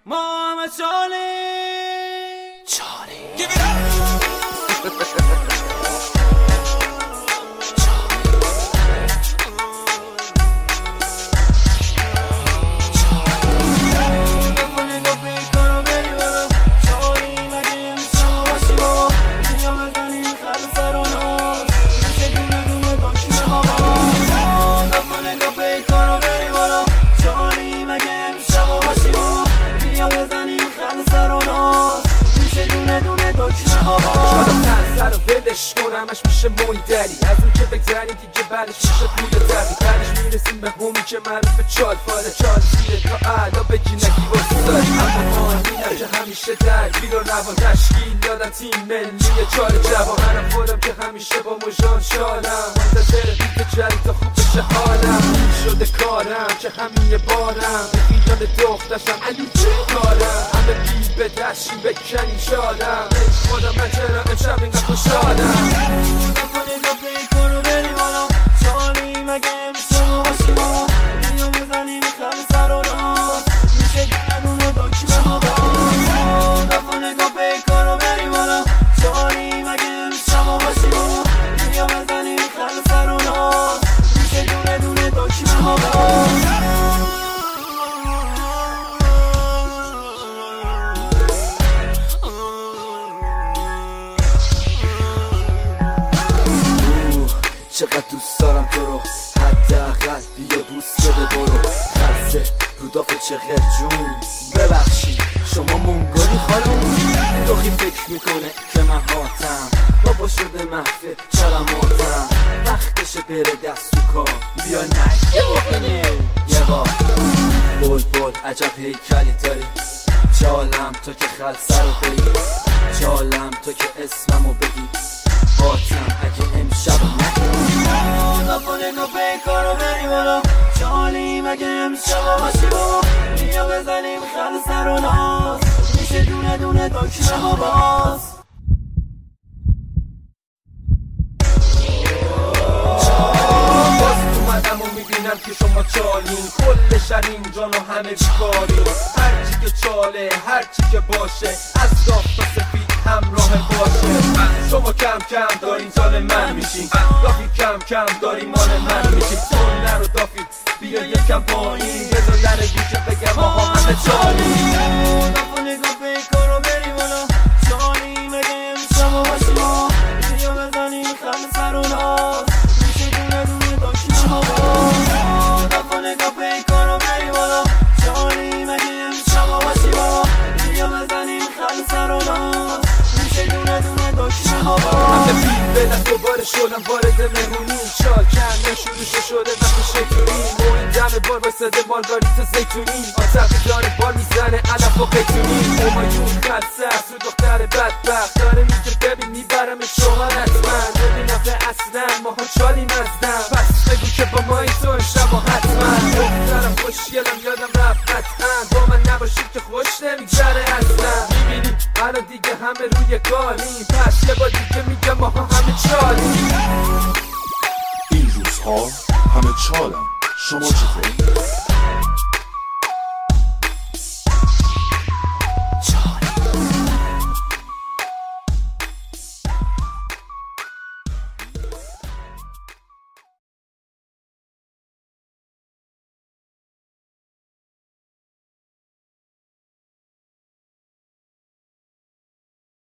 ما همه چالی Give it up. سر و ولش کنمش میشه مویدری از اون که بگذری دیگه بعدش میشه پول دردی بعدش میرسیم به همی که معروف چال فاله چال زیره تا علا بگی نگی وستاری اما آهینم که همیشه درگیر و روان تشکیل دادم تیم ملی چال جوان منم خودم که همیشه با مژان شالم منتظر بیت جدید تا خوب بشه حالم این شده کارم که همین بارم به فیلان دخترشم علی چه کارم همه بی به دشتی بکنی شادم خودم من چرا امشب اینقدر خوشحالم نکنی گفتی کنو بری بالا چالی مگه امشب ما باشی ما بیا بزنیم خم سر و راست میشه گردون و دکمه ما باز نکنی گفتی کنو بری بالا چالی مگه امشب ما باشی ما بیا بزنیم خم سر و راست میشه دونه دونه دکمه ما باز چقدر دوست دارم تو رو حداقل بیا دوست بده برو خلصه رودافه چقدر جون ببخشید شما منگلی خانم دوخی فکر میکنه که من هاتم بابا شده محفل چرماتم وقتشه بره دست تو کار بیا نگه بکنه یه بار بول بول عجب هیکلی داری چالم تو که خلصه رو بری چالم تو که اسممو بگی هاتم اگه امشب نکنه گفه کارو بری بالا چالی مگه امشب باشی با بیا بزنیم خل سر و ناز میشه دونه دونه دکمه ها باز اومدم و میبینم که شما چالین کل شهر اینجا و همه بیکارین هرچی که چاله هرچی که باشه از داغ تا سفید همراه باشه شما کم کم دارین جان من میشین دافی کم کم داری مال من میشین تون نرو دافی بیا یکم پایین بذار در گوشه بگم آها همه چالین دافو نگاه به کارو بری بالا چالی مگه امشب باشی ما بیا بزنیم خم سر و ناز میشه دونه دونه دکمه ها باز دافو نگاه به کارو بری بالا چالی مگه امشب باشی ما بیا بزنیم خم سر و ناز میشه دونه دونه دکمه ها باز همه بیل به دست دوباره شدم وارد مهمونی چال کنه شروع شده وقت شیطونی موین دم بار بایستده مارگاریت زیتونی آتف داره بار میزنه علف و قیتونی همایون خلصه است رو دختر بدبخت داره میگه ببین میبرم شوهر حتما ببین آخه اصلا ماها چالیم ازدم پس بگو که با ما این تو امشب و حتما دخترم خوشگلم یادم رفت قطعا با من نباشید که خوش نمیگذره اصلا میبینی الان دیگه همه روی کاریم پس یه با دیگه میگه ماها همه چالیم این روزها همه چالم شما چطور؟